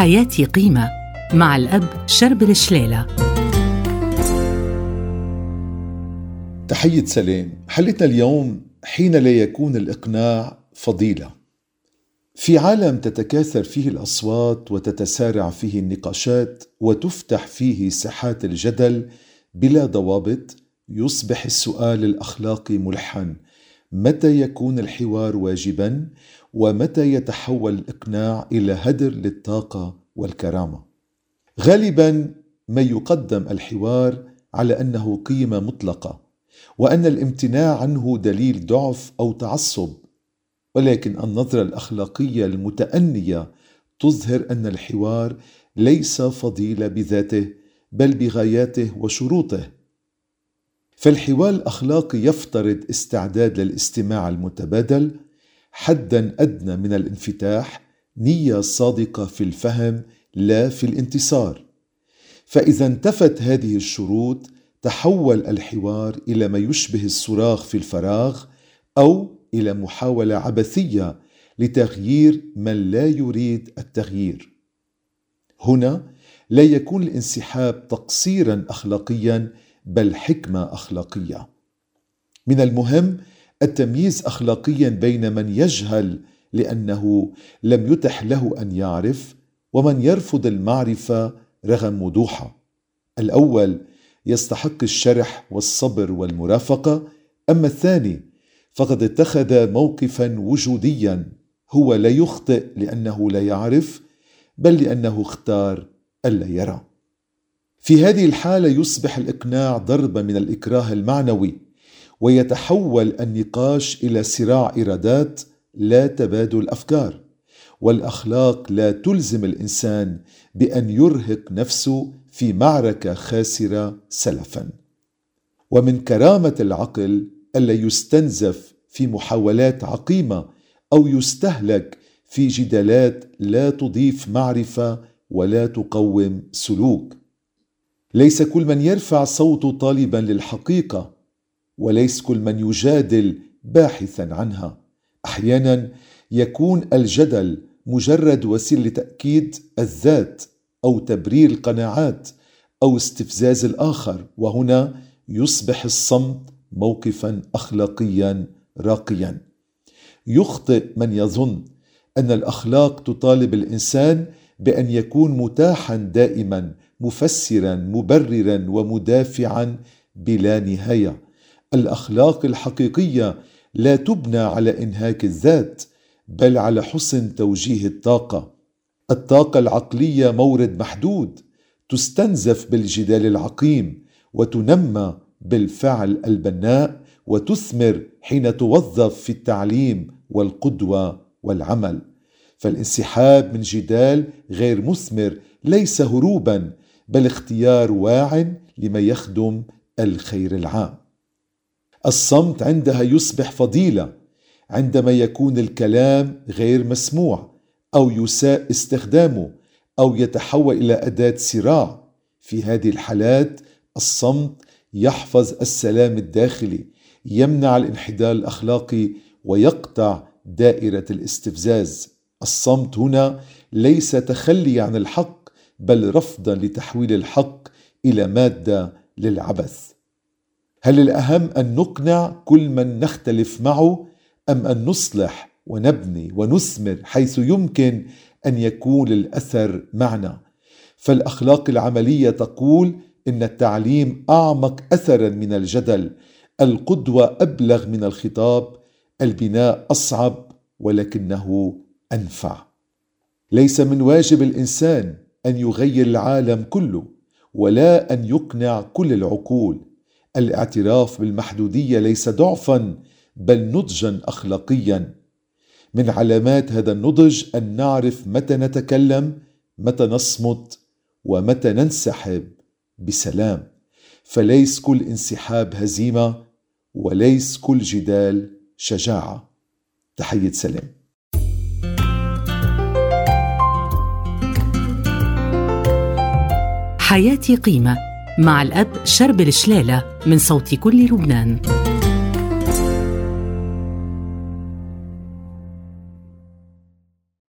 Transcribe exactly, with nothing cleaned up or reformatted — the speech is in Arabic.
حياتي قيمة مع الأب شربل شليلة. تحية سلام. حلقتنا اليوم: حين لا يكون الإقناع فضيلة. في عالم تتكاثر فيه الأصوات وتتسارع فيه النقاشات وتفتح فيه ساحات الجدل بلا ضوابط، يصبح السؤال الأخلاقي ملحا: متى يكون الحوار واجبا؟ ومتى يتحول الإقناع إلى هدر للطاقة والكرامة؟ غالبا ما يقدم الحوار على أنه قيمة مطلقة، وأن الامتناع عنه دليل ضعف أو تعصب، ولكن النظرة الأخلاقية المتأنية تظهر أن الحوار ليس فضيلة بذاته، بل بغاياته وشروطه. فالحوار الأخلاقي يفترض استعداد للاستماع المتبادل، حداً أدنى من الانفتاح، نية صادقة في الفهم لا في الانتصار. فإذا انتفت هذه الشروط، تحول الحوار إلى ما يشبه الصراخ في الفراغ، أو إلى محاولة عبثية لتغيير من لا يريد التغيير. هنا لا يكون الانسحاب تقصيراً أخلاقياً، بل حكمة أخلاقية. من المهم التمييز أخلاقياً بين من يجهل لأنه لم يتح له أن يعرف، ومن يرفض المعرفة رغم وضوحها. الأول يستحق الشرح والصبر والمرافقة، أما الثاني فقد اتخذ موقفاً وجودياً. هو لا يخطئ لأنه لا يعرف، بل لأنه اختار ألا يرى. في هذه الحالة يصبح الإقناع ضربة من الإكراه المعنوي، ويتحول النقاش إلى صراع إرادات لا تبادل أفكار. والأخلاق لا تلزم الإنسان بأن يرهق نفسه في معركة خاسرة سلفا. ومن كرامة العقل ألا يستنزف في محاولات عقيمة، أو يستهلك في جدالات لا تضيف معرفة ولا تقوم سلوك. ليس كل من يرفع صوته طالبا للحقيقة، وليس كل من يجادل باحثا عنها. أحيانا يكون الجدل مجرد وسيلة لتأكيد الذات، أو تبرير القناعات، أو استفزاز الآخر، وهنا يصبح الصمت موقفا أخلاقيا راقيا. يخطئ من يظن أن الأخلاق تطالب الإنسان بأن يكون متاحا دائما، مفسرا مبررا ومدافعا بلا نهاية. الأخلاق الحقيقية لا تبنى على إنهاك الذات، بل على حسن توجيه الطاقة. الطاقة العقلية مورد محدود، تستنزف بالجدال العقيم، وتنمى بالفعل البناء، وتثمر حين توظف في التعليم والقدوة والعمل. فالانسحاب من جدال غير مثمر ليس هروبا، بل اختيار واع لما يخدم الخير العام. الصمت عندها يصبح فضيلة عندما يكون الكلام غير مسموع، أو يساء استخدامه، أو يتحول إلى أداة صراع. في هذه الحالات الصمت يحفظ السلام الداخلي، يمنع الانحدار الأخلاقي، ويقطع دائرة الاستفزاز. الصمت هنا ليس تخلي عن الحق، بل رفضا لتحويل الحق إلى مادة للعبث. هل الأهم أن نقنع كل من نختلف معه، أم أن نصلح ونبني ونثمر حيث يمكن أن يكون الأثر معنا؟ فالأخلاق العملية تقول إن التعليم أعمق أثرا من الجدل، القدوة أبلغ من الخطاب، البناء أصعب ولكنه أنفع. ليس من واجب الإنسان أن يغير العالم كله، ولا أن يقنع كل العقول. الاعتراف بالمحدودية ليس ضعفا، بل نضجا أخلاقيا. من علامات هذا النضج أن نعرف متى نتكلم، متى نصمت، ومتى ننسحب بسلام. فليس كل انسحاب هزيمة، وليس كل جدال شجاعة. تحية سلام. حياتي قيمة مع الأب شربل شليلة، من صوت كل لبنان.